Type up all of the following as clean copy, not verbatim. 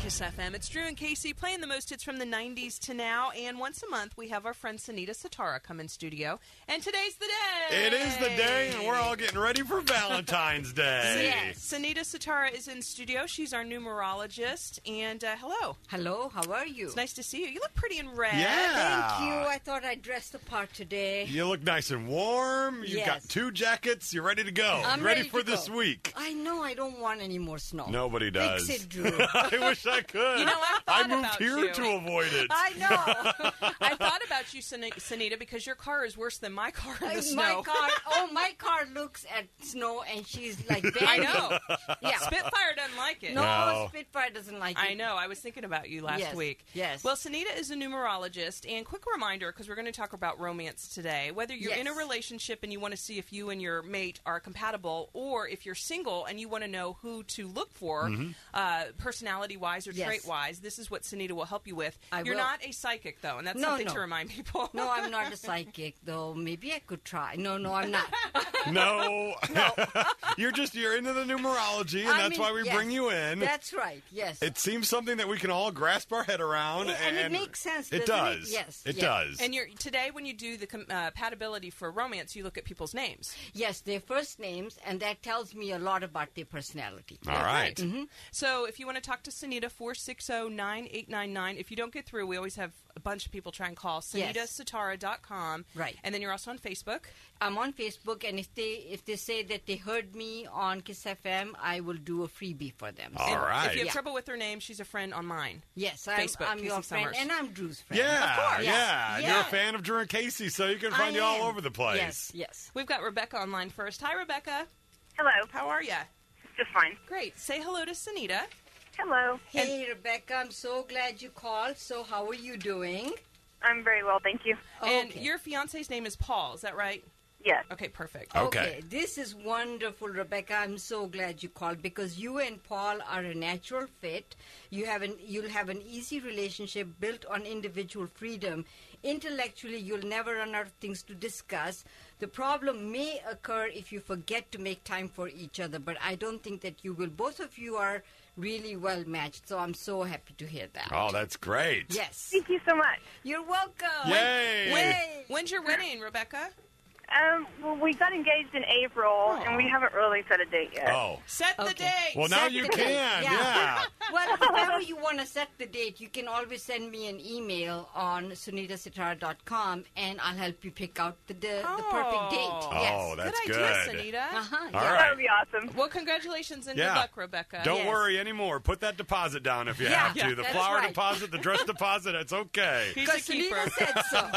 Kiss FM. It's Drew and Casey playing the most hits from the 90s to now. And once a month, we have our friend Sunita Sitara come in studio. And today's the day. It is the day, and we're all getting ready for Valentine's Day. Yes. Sunita Sitara is in studio. She's our numerologist. And hello. Hello, how are you? It's nice to see you. You look pretty in red. Yeah. Thank you. I thought I dressed the part today. You look nice and warm. You've Yes. got 2 jackets. You're ready to go. I'm ready ready for to this go. week. I know I don't want any more snow. Nobody does. Fix it, Drew. I wish I could. You know, I moved about here you. to avoid it. I know. I thought about you, Sunita, because your car is worse than my car in the snow. My car looks at snow and she's like banging. I know. Yeah. Spitfire doesn't like it. No, Spitfire doesn't like it. I know. I was thinking about you last Yes, week. yes. Well, Sunita is a numerologist, and quick reminder, because we're going to talk about romance today, whether you're in a Yes. relationship and you want to see if you and your mate are compatible, or if you're single and you want to know who to look for, personality-wise or Yes. trait-wise, this is what Sunita will help you with. I You're will. not a psychic, though, and that's No, something no. to remind people. No, I'm not a psychic, though. Maybe I could try. No, I'm not. No. You're into the numerology, and that's why we yes, bring you in. That's right, yes. It seems something that we can all grasp our head around. And it makes sense, It doesn't does. it? Yes, It yes. does. And today, when you do the compatibility for romance, you look at people's names. Yes, their first names, and that tells me a lot about their personality. all right. So if you want to talk to Sunita, 460-9899. If you don't get through, we always have a bunch of people try and call. Yes. SunitaSitara.com. Right. And then you're also on Facebook. I'm on Facebook, and if they say that they heard me on Kiss FM, I will do a freebie for them. All And right. If you have Yeah. trouble with her name, she's a friend on mine. Yes, Facebook, I'm your Casey friend, Summers. and I'm Drew's friend. Yeah, Yes. yeah. Yeah. You're a fan of Drew and Casey, so you can find I you all am. over the place. Yes. We've got Rebecca online first. Hi, Rebecca. Hello. How are you? Just fine. Great. Say hello to Sunita. Hello. Hey, Rebecca, I'm so glad you called. So how are you doing? I'm very well, thank you. And Okay. your fiance's name is Paul. Is that right? Yes. Okay, perfect. Okay. This is wonderful, Rebecca. I'm so glad you called because you and Paul are a natural fit. You'll have an easy relationship built on individual freedom. Intellectually, you'll never run out of things to discuss. The problem may occur if you forget to make time for each other, but I don't think that you will. Both of you are really well matched, so I'm so happy to hear that. Oh, that's great. Yes. Thank you so much. You're welcome. Yay. When's your wedding, Rebecca? Well, we got engaged in April, and we haven't really set a date yet. Oh. Set the Okay. date. Well, now Set you the date. can. Yeah. Well, if ever you want to set the date, you can always send me an email on sunitasitara.com, and I'll help you pick out the perfect date. Oh. Yes. Oh, that's Good good. idea, Sunita. Uh-huh. All yeah. right. That would be awesome. Well, congratulations and Yeah. good luck, Rebecca. Don't Yes. worry anymore. Put that deposit down if you Yeah, have to. yeah, The that's flower right. deposit, the dress deposit, it's okay. He's a Because keeper. Selena said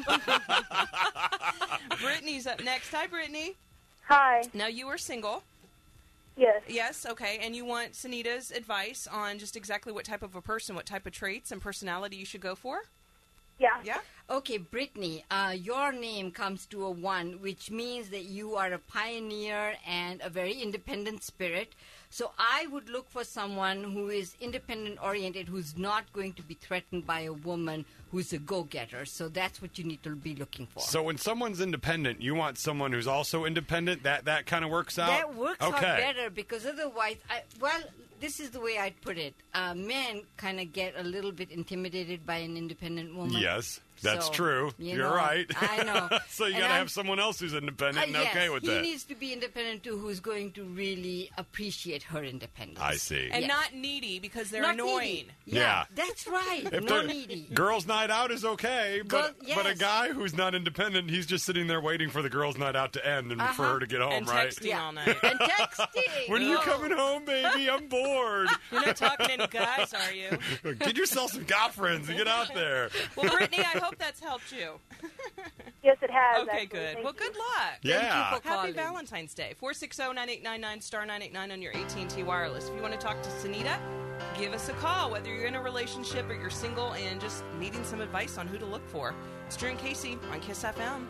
so. Brittany's up next. Hi, Brittany. Hi. Now, you are single. Yes. Yes, okay. And you want Sunita's advice on just exactly what type of a person, what type of traits and personality you should go for? Yeah. Yeah? Okay, Brittany, your name comes to a 1, which means that you are a pioneer and a very independent spirit. So I would look for someone who is independent-oriented, who's not going to be threatened by a woman who's a go-getter. So that's what you need to be looking for. So when someone's independent, you want someone who's also independent? That kind of works out? That works out Okay. better because otherwise, this is the way I'd put it. Men kind of get a little bit intimidated by an independent woman. Yes, that's So, true. you You're know, right. I know. So you And got to I'm- have someone else who's independent and yes, okay with he that. needs to be independent too, who's going to really appreciate her independence. I see. And Yes. not needy because they're Not annoying. needy. Yeah. Yeah, that's right. If No they're- needy. Girls' night out is okay, but Girl- but a yes. guy who's not independent, he's just sitting there waiting for the girls' night out to end and for her to get home, And right? texting Yeah. all night. And texting. When are you Oh. coming home, baby? I'm bored. You're not talking to any guys, are you? Get yourself some guy friends and get out there. Well, Brittany, I hope that's helped you. Yes, it has. Okay, actually. good. Thank Well, you. good luck. Yeah. Thank you for Happy calling. Valentine's Day. 460-9899, star 989 on your AT&T wireless. If you want to talk to Sunita, give us a call, whether you're in a relationship or you're single and just needing some advice on who to look for. It's Drew and Casey on Kiss FM.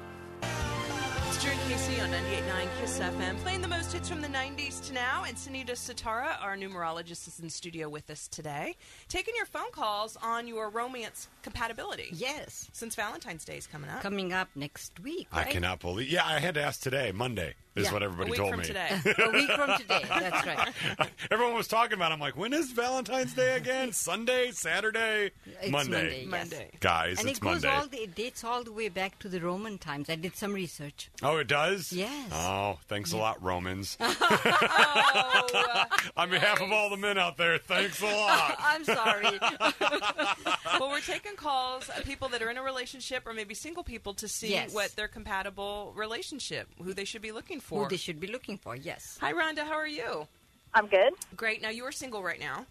It's Drew and Casey on 98.9 Kiss FM, playing the most hits from the 90s to now. And Sunita Sitara, our numerologist, is in studio with us today, taking your phone calls on your romance compatibility. Yes. Since Valentine's Day is coming up. Coming up next week, I right? cannot believe. Yeah, I had to ask today, Monday. is Yeah. what A everybody week told from me. today. A week from today. That's right. Everyone was talking about it. I'm like, when is Valentine's Day again? Sunday, Saturday, It's Monday. Yes. Monday. Guys, And it's it goes Monday. it dates all the way back to the Roman times. I did some research. Oh, it does? Yes. Oh, thanks a lot, Romans. Oh, On behalf of all the men out there, thanks a lot. I'm sorry. well, we're taking calls, people that are in a relationship or maybe single people to see Yes. what their compatible relationship, who they should be looking for. Who they should be looking for, yes. Hi, Rhonda. How are you? I'm good. Great. Now, you are single right now.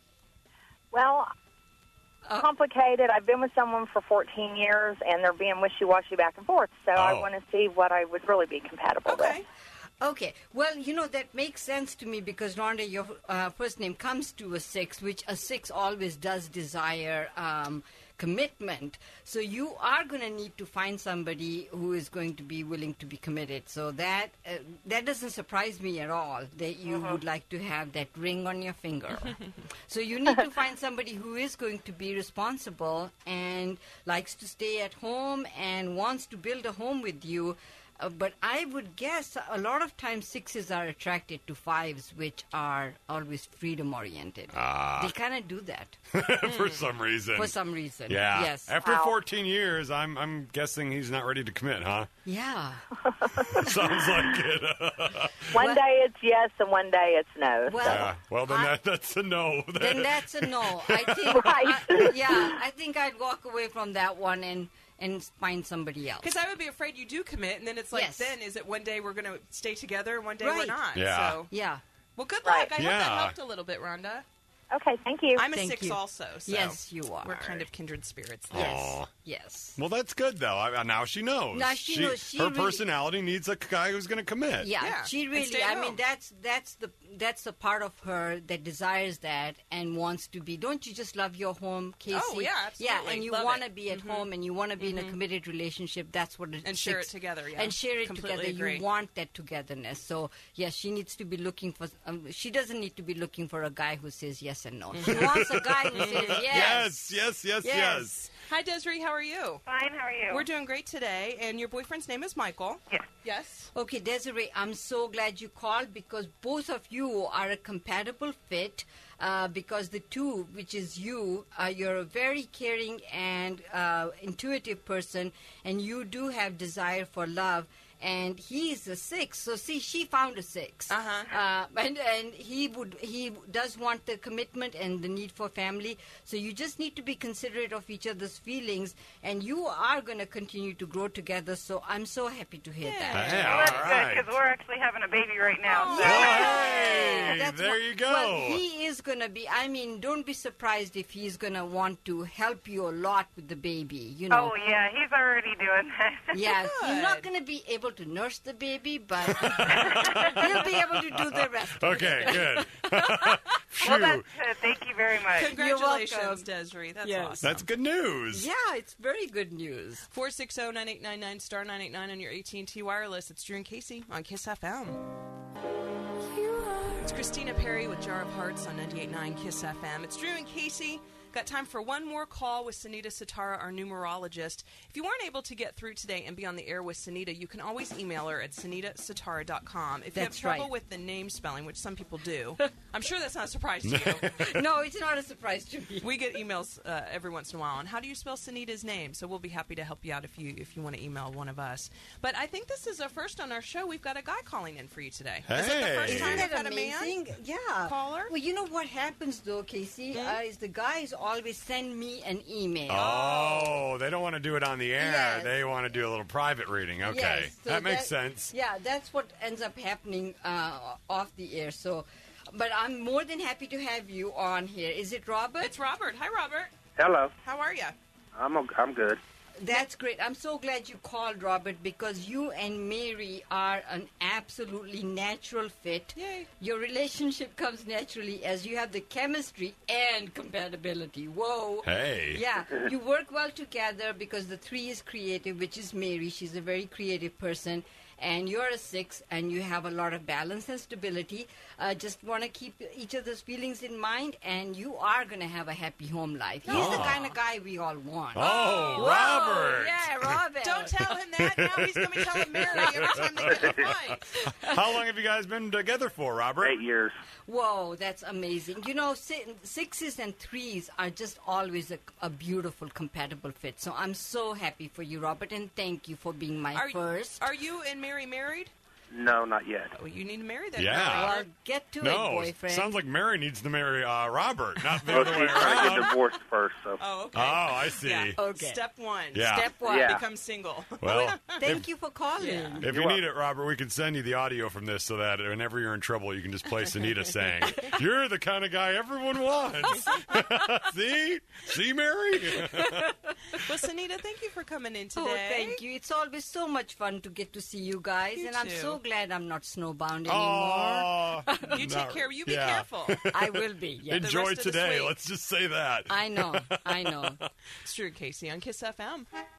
Well, complicated. I've been with someone for 14 years, and they're being wishy-washy back and forth. So I Oh. want to see what I would really be compatible Okay. with. Okay, well, that makes sense to me because, Rhonda, your first name comes to a 6, which a 6 always does desire commitment. So you are going to need to find somebody who is going to be willing to be committed. So that doesn't surprise me at all that you would like to have that ring on your finger. So you need to find somebody who is going to be responsible and likes to stay at home and wants to build a home with you. But I would guess a lot of times 6s are attracted to 5s, which are always freedom-oriented. They kind of do that For some reason. for some reason. Yeah. Yes. After Wow. 14 years, I'm guessing he's not ready to commit, huh? Yeah. Sounds like it. One day it's yes, and one day it's no. Well, Yeah. Well, then I- that's a no. then that's a no. I think. Right. I think I'd walk away from that one and find somebody else. Because I would be afraid you do commit, and then it's like, Yes. then is it one day we're going to stay together and one day we're Right. not? Yeah. So, Yeah. well, good Right. luck. I hope Yeah. that helped a little bit, Rhonda. Okay, thank you. I'm a Thank 6 you. also. So Yes, you are. We're kind of kindred spirits. Yes. Aw. Yes. Well, that's good, though. Now she knows. Now she knows. She her really- personality needs a guy who's going to commit. Yeah, Yeah, she and really. stay I at mean, home. that's the part of her that desires that and wants to be. Don't you just love your home, Casey? Oh, yeah, absolutely. Yeah, and you Love want to it. be at home and you want to be in a committed relationship. That's what it And share it together, yeah. And share it Completely together. agree. You want that togetherness. So yes, she needs to be looking for. She doesn't need to be looking for a guy who says yes and no. She wants a guy who says yes. Yes. Hi, Desiree. How are you? Fine, how are you? We're doing great today, and your boyfriend's name is Michael. Yes. Yes. Okay, Desiree, I'm so glad you called because both of you are a compatible fit. Because the two, which is you, you're a very caring and intuitive person, and you do have desire for love. And he is a 6, so see, she found a 6. And he does want the commitment and the need for family. So you just need to be considerate of each other's feelings, and you are going to continue to grow together. So I'm so happy to hear that. Hey, Well, all that's right. good because we're actually having a baby right now. So. Hey, That's there what- you go. Well, he is going to be, I mean, don't be surprised if he's going to want to help you a lot with the baby, you know. Oh yeah, he's already doing that. Yes, you're not Good. going to be able to nurse the baby, but he'll be able to do the rest. Okay, good. Well, Phew. that's good. Thank you very much. Congratulations, welcome. Desiree. That's Yes. awesome. That's good news. Yeah, it's very good news. 460-9899 star 989 on your AT&T wireless. It's Drew and Casey on Kiss FM. It's Christina Perry with Jar of Hearts on 98.9 Kiss FM. It's Drew and Casey. Got time for one more call with Sunita Sitara, our numerologist. If you weren't able to get through today and be on the air with Sunita, you can always email her at sunitasitara.com. If you have That's trouble right. with the name spelling, which some people do, I'm sure that's not a surprise to you. No, it's not a surprise to me. We get emails every once in a while on how do you spell Sunita's name, so we'll be happy to help you out if you want to email one of us. But I think this is a first on our show. We've got a guy calling in for you today. Is it the Hey. first Isn't time Isn't we've that had a man? amazing? Yeah. Caller? Well, you know what happens though, Casey, is the guys always send me an email. Oh, they don't want to do it on the air. Yes. They want to do a little private reading. Okay. Yes, so that makes sense. Yeah, that's what ends up happening off the air. So, but I'm more than happy to have you on here. Is it Robert? It's Robert. Hi, Robert. Hello. How are you? I'm good. That's great. I'm so glad you called, Robert, because you and Mary are an absolutely natural fit. Yay. Your relationship comes naturally as you have the chemistry and compatibility. Whoa. Hey. Yeah, you work well together because the 3 is creative, which is Mary. She's a very creative person. and you're a 6, and you have a lot of balance and stability. Just want to keep each other's feelings in mind, and you are going to have a happy home life. He's the kind of guy we all want. Oh, Robert. Yeah, Robert. Don't tell him that. Now he's going to be telling Mary every time they get in a fight. How long have you guys been together for, Robert? 8 years. Whoa, that's amazing. You know, 6s and 3s are just always a beautiful, compatible fit. So I'm so happy for you, Robert, and thank you for being my first. Are you and Mary married? No, not yet. Oh, you need to marry that Yeah. guy. Well, get to it, No, boyfriend. sounds like Mary needs to marry Robert, not the Well, other way she's trying to around. get divorced first, so. Oh, okay. Oh, I see. Yeah. Okay. Step 1. Yeah. Step 1. Yeah. Become single. Well, Thank you for calling. Yeah. if you need it, Robert, we can send you the audio from this so that whenever you're in trouble, you can just play Sunita saying, "You're the kind of guy everyone wants." See? See, Mary? Well, Sunita, thank you for coming in today. Oh, thank you. It's always so much fun to get to see you guys, You and I'm too. so glad I'm not snowbound anymore. Oh, You take care. You be yeah. careful. I will be. Yeah. Enjoy rest of the today. week. Let's just say that. I know. It's Drew and Casey on Kiss FM.